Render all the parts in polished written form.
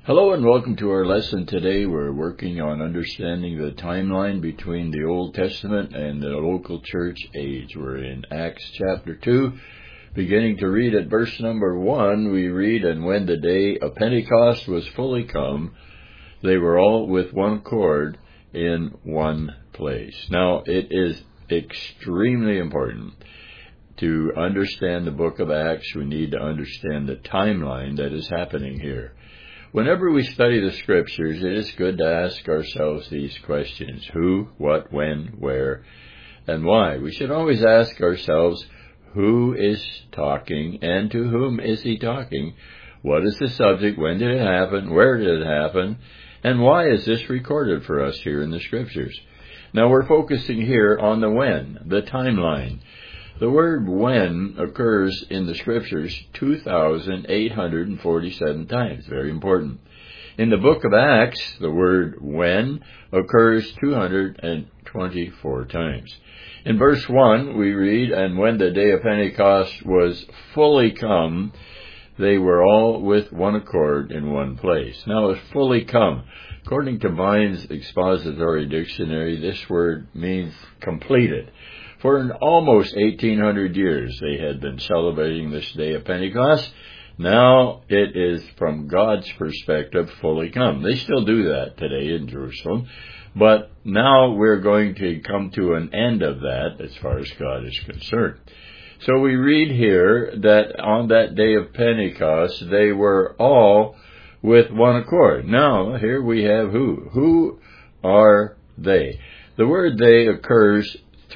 Hello and welcome to our lesson today. We're working on understanding the timeline between the Old Testament and the local church age. We're in Acts chapter 2, beginning to read at verse number 1. We read, "And when the day of Pentecost was fully come, they were all with one accord in one place." Now, it is extremely important to understand the book of Acts. We need to understand the timeline that is happening here. Whenever we study the Scriptures, it is good to ask ourselves these questions: who, what, when, where, and why. We should always ask ourselves, who is talking and to whom is he talking? What is the subject? When did it happen? Where did it happen? And why is this recorded for us here in the Scriptures? Now we're focusing here on the when, the timeline. The word when occurs in the Scriptures 2,847 times. Very important. In the book of Acts, the word when occurs 224 times. In verse 1, we read, "And when the day of Pentecost was fully come, they were all with one accord in one place." Now, it's fully come. According to Vine's Expository Dictionary, this word means completed. For almost 1,800 years, they had been celebrating this day of Pentecost. Now it is, from God's perspective, fully come. They still do that today in Jerusalem, but now we're going to come to an end of that as far as God is concerned. So we read here that on that day of Pentecost, they were all with one accord. Now, here we have who. Who are they? The word "they" occurs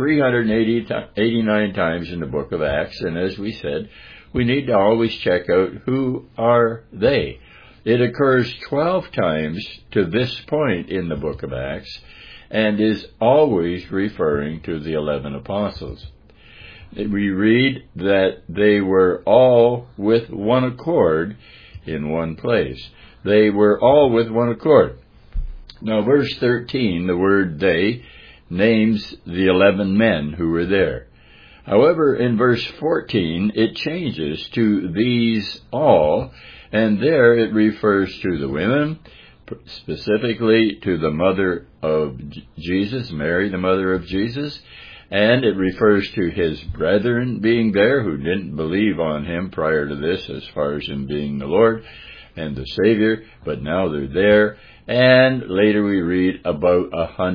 389 times in the book of Acts, and as we said, we need to always check out who are they. It occurs 12 times to this point in the book of Acts, and is always referring to the 11 apostles. We read that they were all with one accord in one place. They were all with one accord. Now, verse 13, the word "they" names the 11 men who were there. However, in verse 14, it changes to "these all," and there it refers to the women, specifically to the mother of Jesus, Mary, the mother of Jesus, and it refers to his brethren being there who didn't believe on him prior to this as far as him being the Lord and the Savior, but now they're there. And later we read about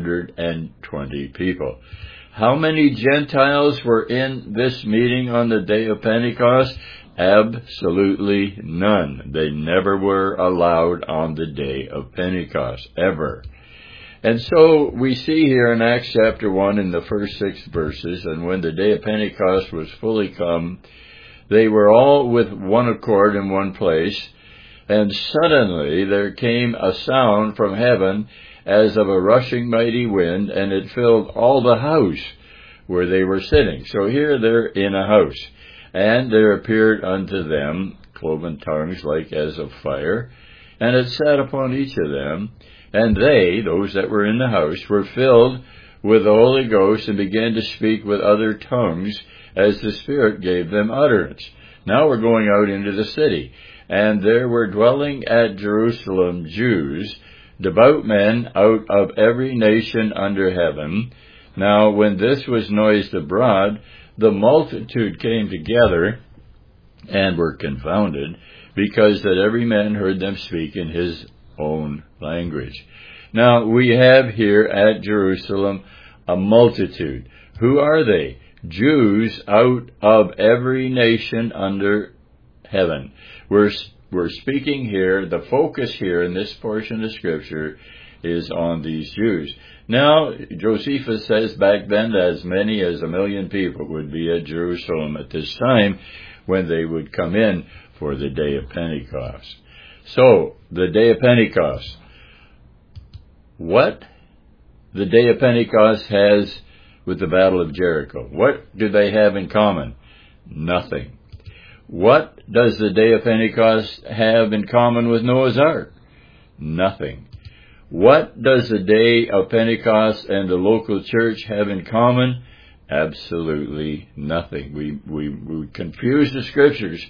120 people. How many Gentiles were in this meeting on the day of Pentecost? Absolutely none. They never were allowed on the day of Pentecost, ever. And so we see here in Acts chapter 1 in the first 6 verses, "And when the day of Pentecost was fully come, they were all with one accord in one place. And suddenly there came a sound from heaven as of a rushing mighty wind, and it filled all the house where they were sitting." So here they're in a house. "And there appeared unto them cloven tongues like as of fire, and it sat upon each of them. And they," those that were in the house, "were filled with the Holy Ghost, and began to speak with other tongues as the Spirit gave them utterance." Now we're going out into the city. "And there were dwelling at Jerusalem Jews, devout men out of every nation under heaven. Now when this was noised abroad, the multitude came together and were confounded, because that every man heard them speak in his own language." Now we have here at Jerusalem a multitude. Who are they? Jews out of every nation under heaven. We're speaking here, the focus here in this portion of Scripture is on these Jews. Now, Josephus says back then as many as 1 million people would be at Jerusalem at this time when they would come in for the day of Pentecost. So, the day of Pentecost. What the day of Pentecost has with the Battle of Jericho. What do they have in common? Nothing. What does the day of Pentecost have in common with Noah's Ark? Nothing. What does the day of Pentecost and the local church have in common? Absolutely nothing. We confuse the Scriptures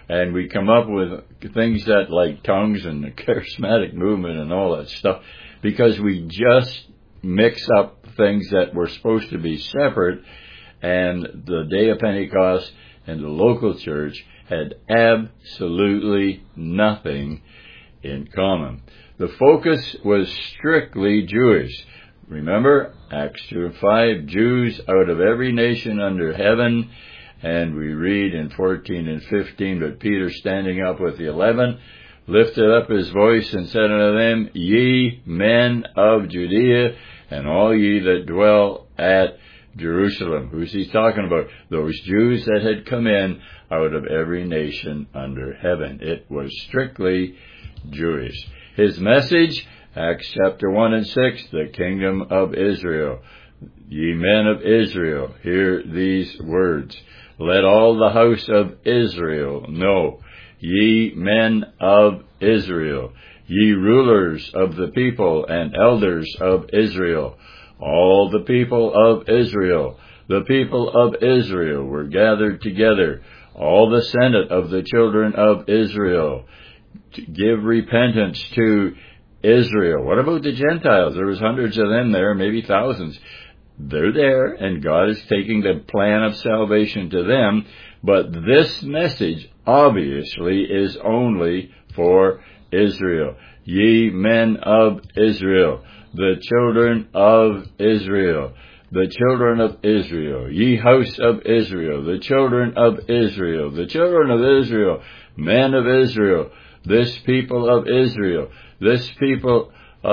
And we come up with things that like tongues and the charismatic movement and all that stuff because we just mix up things that were supposed to be separate, and the day of Pentecost and the local church had absolutely nothing in common. The focus was strictly Jewish. Remember, Acts 2 and 5, Jews out of every nation under heaven. And we read in 14 and 15, but Peter, standing up with the 11, lifted up his voice and said unto them, Ye men of Judea, and all ye that dwell at Jerusalem. Who's he talking about? Those Jews that had come in out of every nation under heaven. It was strictly Jewish. His message, Acts chapter 1 and 6, the kingdom of Israel. Ye men of Israel, hear these words. Let all the house of Israel know. Ye men of Israel, ye rulers of the people and elders of Israel, all the people of Israel, the people of Israel were gathered together, all the senate of the children of Israel, to give repentance to Israel. What about the Gentiles? There was hundreds of them there, maybe thousands. They're there, and God is taking the plan of salvation to them, but this message obviously is only for Israel. Ye men of Israel, the children of Israel, the children of Israel, ye house of Israel, the children of Israel, the children of Israel, men of Israel, this people of Israel, this people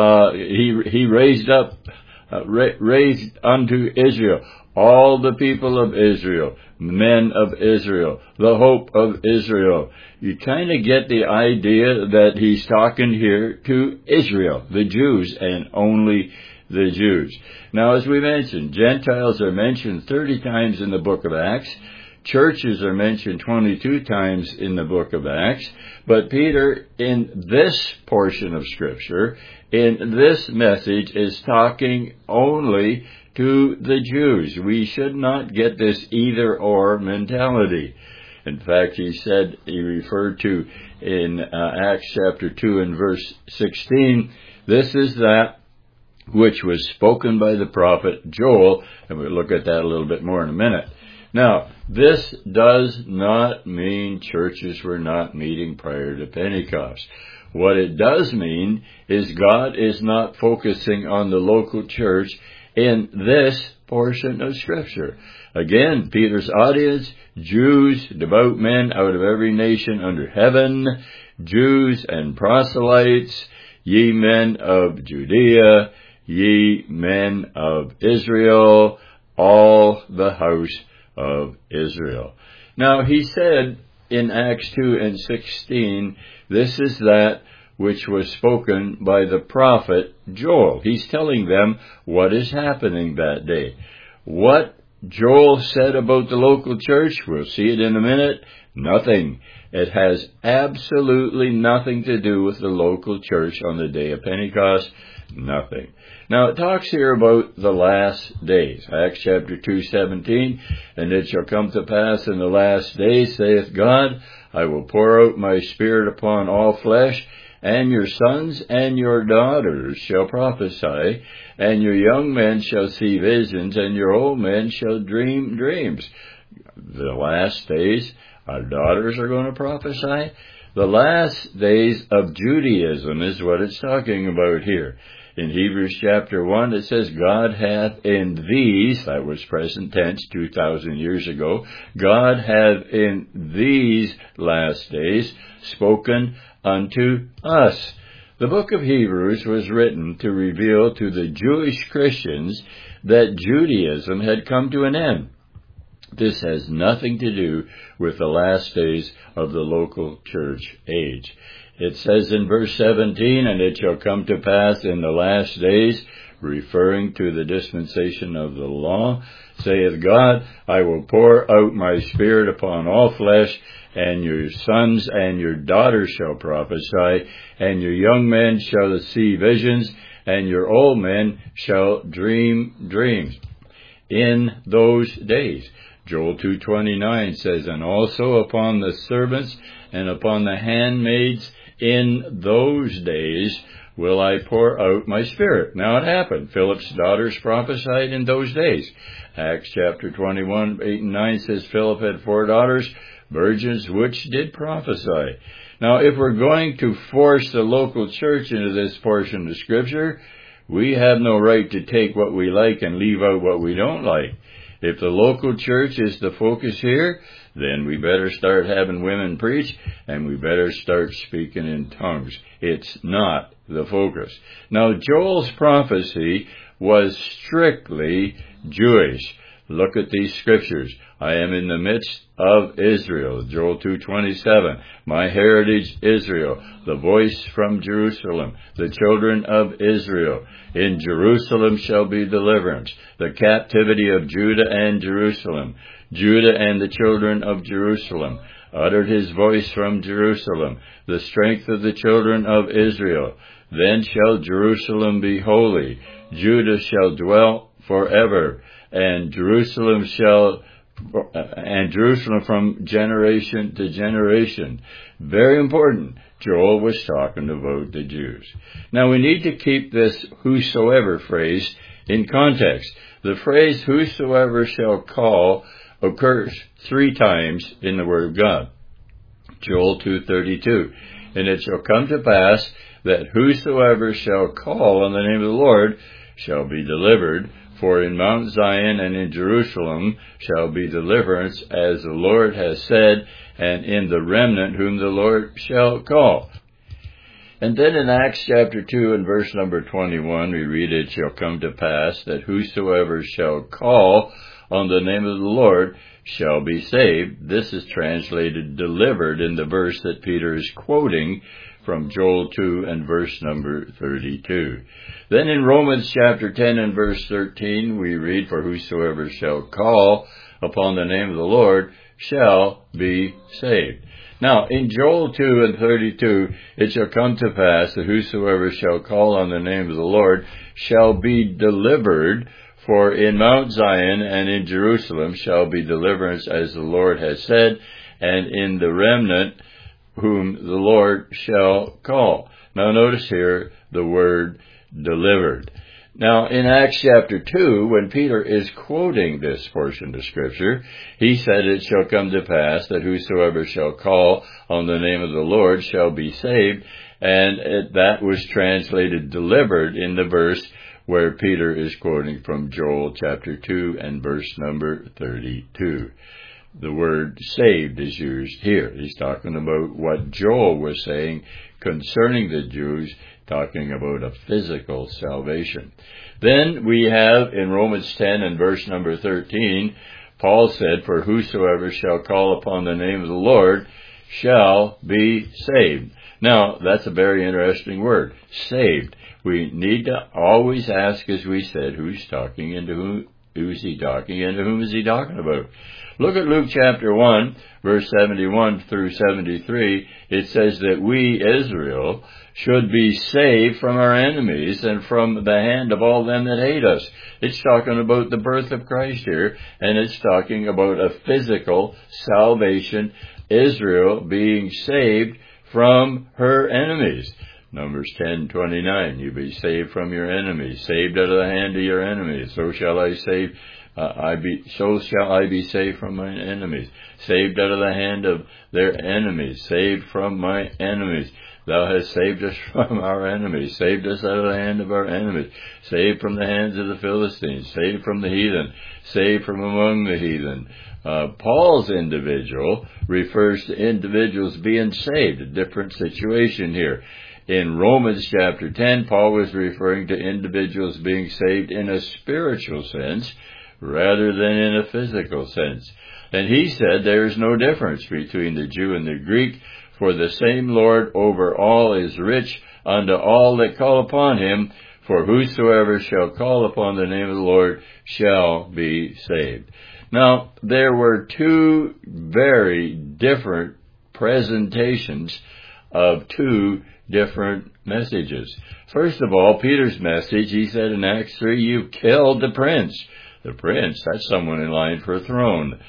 he raised up, raised unto Israel, all the people of Israel, men of Israel, the hope of Israel. You kind of get the idea that he's talking here to Israel, the Jews, and only the Jews. Now, as we mentioned, Gentiles are mentioned 30 times in the book of Acts. Churches are mentioned 22 times in the book of Acts. But Peter, in this portion of Scripture, in this message, is talking only to the Jews. We should not get this either-or mentality. In fact, he referred to in Acts chapter 2 and verse 16, this is that which was spoken by the prophet Joel, and we'll look at that a little bit more in a minute. Now, this does not mean churches were not meeting prior to Pentecost. What it does mean is God is not focusing on the local church in this portion of Scripture. Again, Peter's audience, Jews, devout men out of every nation under heaven, Jews and proselytes, ye men of Judea, ye men of Israel, all the house of Israel. Now, he said in Acts 2 and 16, this is that which was spoken by the prophet Joel. He's telling them what is happening that day. What Joel said about the local church, we'll see it in a minute, nothing. It has absolutely nothing to do with the local church on the day of Pentecost. Nothing. Now, it talks here about the last days. Acts chapter 2:17, and it shall come to pass in the last days, saith God, I will pour out my Spirit upon all flesh, and your sons and your daughters shall prophesy, and your young men shall see visions, and your old men shall dream dreams. The last days, our daughters are going to prophesy. The last days of Judaism is what it's talking about here. In Hebrews chapter 1, it says, God hath in these, that was present tense 2,000 years ago, God hath in these last days spoken unto us. The book of Hebrews was written to reveal to the Jewish Christians that Judaism had come to an end. This has nothing to do with the last days of the local church age. It says in verse 17, and it shall come to pass in the last days, referring to the dispensation of the law, saith God, I will pour out my Spirit upon all flesh, and your sons and your daughters shall prophesy, and your young men shall see visions, and your old men shall dream dreams. In those days, Joel 2:29 says, and also upon the servants and upon the handmaids in those days will I pour out my Spirit. Now it happened. Philip's daughters prophesied in those days. Acts chapter 21, 8 and 9 says Philip had 4 daughters, virgins, which did prophesy. Now, if we're going to force the local church into this portion of Scripture, we have no right to take what we like and leave out what we don't like. If the local church is the focus here, then we better start having women preach, and we better start speaking in tongues. It's not the focus. Now, Joel's prophecy was strictly Jewish. Look at these scriptures. I am in the midst of Israel. Joel 2:27. My heritage Israel. The voice from Jerusalem. The children of Israel. In Jerusalem shall be deliverance. The captivity of Judah and Jerusalem. Judah and the children of Jerusalem uttered his voice from Jerusalem. The strength of the children of Israel. Then shall Jerusalem be holy. Judah shall dwell forever. And Jerusalem from generation to generation. Very important. Joel was talking about the Jews. Now we need to keep this whosoever phrase in context. The phrase whosoever shall call occurs 3 times in the Word of God. Joel 2:32. And it shall come to pass that whosoever shall call on the name of the Lord shall be delivered. For in Mount Zion and in Jerusalem shall be deliverance, as the Lord has said, and in the remnant whom the Lord shall call. And then in Acts chapter 2 and verse number 21, we read, It shall come to pass that whosoever shall call on the name of the Lord shall be saved. This is translated delivered in the verse that Peter is quoting from Joel 2 and verse number 32. Then in Romans chapter 10 and verse 13, we read, For whosoever shall call upon the name of the Lord shall be saved. Now, in Joel 2 and 32, it shall come to pass that whosoever shall call on the name of the Lord shall be delivered, for in Mount Zion and in Jerusalem shall be deliverance, as the Lord has said, and in the remnant whom the Lord shall call. Now notice here the word delivered. Now in Acts chapter 2, when Peter is quoting this portion of Scripture, he said, It shall come to pass that whosoever shall call on the name of the Lord shall be saved, and that was translated delivered in the verse where Peter is quoting from Joel chapter 2 and verse number 32. The word saved is used here. He's talking about what Joel was saying concerning the Jews, talking about a physical salvation. Then we have in Romans 10 and verse number 13, Paul said, For whosoever shall call upon the name of the Lord shall be saved. Now, that's a very interesting word, saved. We need to always ask, as we said, who's talking and to who is he talking and to whom is he talking about? Look at Luke chapter 1, verse 71 through 73. It says that we, Israel, should be saved from our enemies and from the hand of all them that hate us. It's talking about the birth of Christ here, and it's talking about a physical salvation, Israel being saved from her enemies. Numbers 10:29, you be saved from your enemies, saved out of the hand of your enemies. So shall I be saved from my enemies, saved out of the hand of their enemies, saved from my enemies. Thou hast saved us from our enemies, saved us out of the hand of our enemies, saved from the hands of the Philistines, saved from the heathen, saved from among the heathen. Paul's individual refers to individuals being saved, a different situation here. In Romans chapter 10, Paul was referring to individuals being saved in a spiritual sense rather than in a physical sense. And he said there is no difference between the Jew and the Greek, for the same Lord over all is rich unto all that call upon him, for whosoever shall call upon the name of the Lord shall be saved. Now, there were 2 very different presentations of 2 different messages. First of all, Peter's message, he said in Acts 3, you've killed the prince. The prince, that's someone in line for a throne.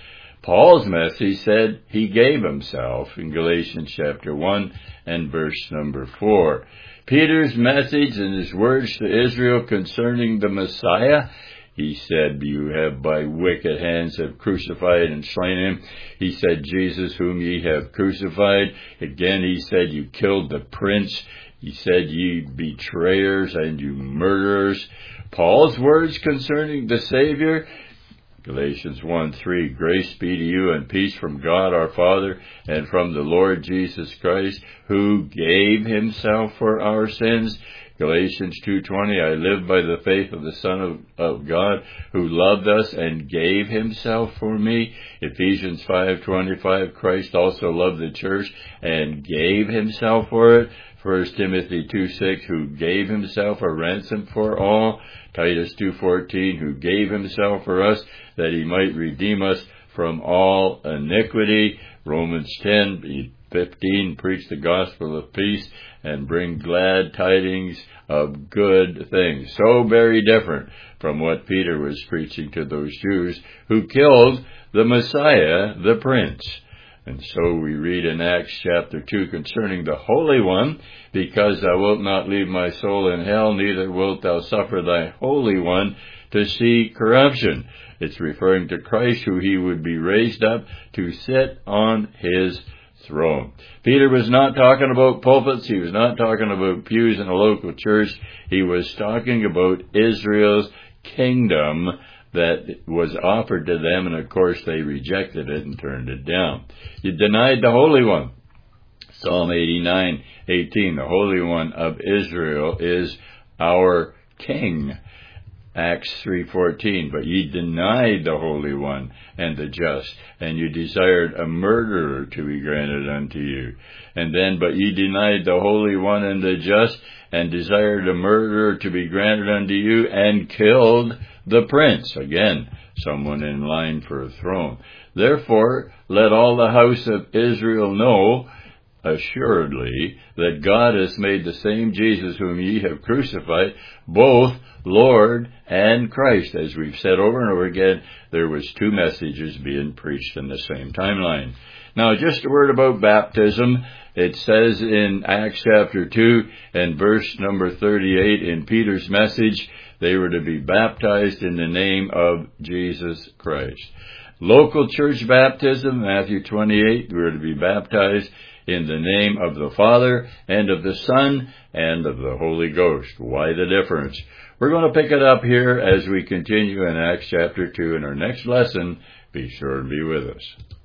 Paul's message said he gave himself in Galatians chapter 1 and verse number 4. Peter's message and his words to Israel concerning the Messiah, he said, you have by wicked hands have crucified and slain him. He said, Jesus whom ye have crucified. Again, he said, you killed the prince. He said, ye betrayers and you murderers. Paul's words concerning the Savior, Galatians 1:3, grace be to you and peace from God our Father and from the Lord Jesus Christ, who gave himself for our sins. Galatians 2:20, I live by the faith of the Son of God, who loved us and gave himself for me. Ephesians 5:25, Christ also loved the church and gave himself for it. 1 Timothy 2:6, who gave himself a ransom for all. Titus 2:14, who gave himself for us, that he might redeem us from all iniquity. Romans 10:15, preach the gospel of peace and bring glad tidings of good things. So very different from what Peter was preaching to those Jews who killed the Messiah, the Prince. And so we read in Acts chapter 2 concerning the Holy One, because thou wilt not leave my soul in hell, neither wilt thou suffer thy Holy One to see corruption. It's referring to Christ, who he would be raised up to sit on his throne. Peter was not talking about pulpits. He was not talking about pews in a local church. He was talking about Israel's kingdom that was offered to them, and of course they rejected it and turned it down. You denied the Holy One. Psalm 89:18, the Holy One of Israel is our King. Acts 3:14, but ye denied the Holy One and the just, and you desired a murderer to be granted unto you. And then, but ye denied the Holy One and the just, and desired a murderer to be granted unto you, and killed the prince. Again, someone in line for a throne. Therefore, let all the house of Israel know assuredly that God has made the same Jesus whom ye have crucified, both Lord and Christ. As we've said over and over again, there was two messages being preached in the same timeline. Now, just a word about baptism. It says in Acts chapter 2 and verse number 38 in Peter's message, they were to be baptized in the name of Jesus Christ. Local church baptism, Matthew 28, we were to be baptized in the name of the Father and of the Son and of the Holy Ghost. Why the difference? We're going to pick it up here as we continue in Acts chapter 2 in our next lesson. Be sure to be with us.